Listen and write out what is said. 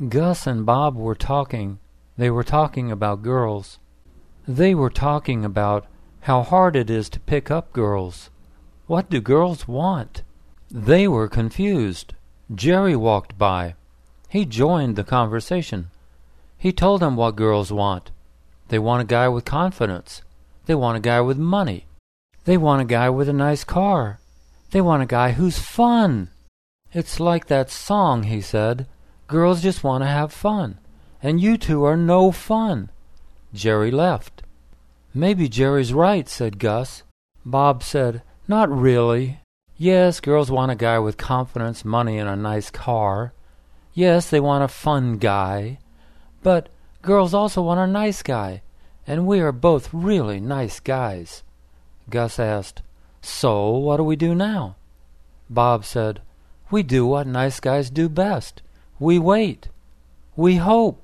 Gus and Bob were talking. They were talking about girls. They were talking about how hard it is to pick up girls. What do girls want? They were confused. Jerry walked by. He joined the conversation. He told them what girls want. They want a guy with confidence. They want a guy with money. They want a guy with a nice car. They want a guy who's fun. It's like that song, he said. Girls just want to have fun. And you two are no fun. Jerry left. Maybe Jerry's right, said Gus. Bob said, not really. Yes, girls want a guy with confidence, money, and a nice car. Yes, they want a fun guy. But girls also want a nice guy, and we are both really nice guys. Gus asked, so what do we do now? Bob said, we do what nice guys do best. We wait. We hope.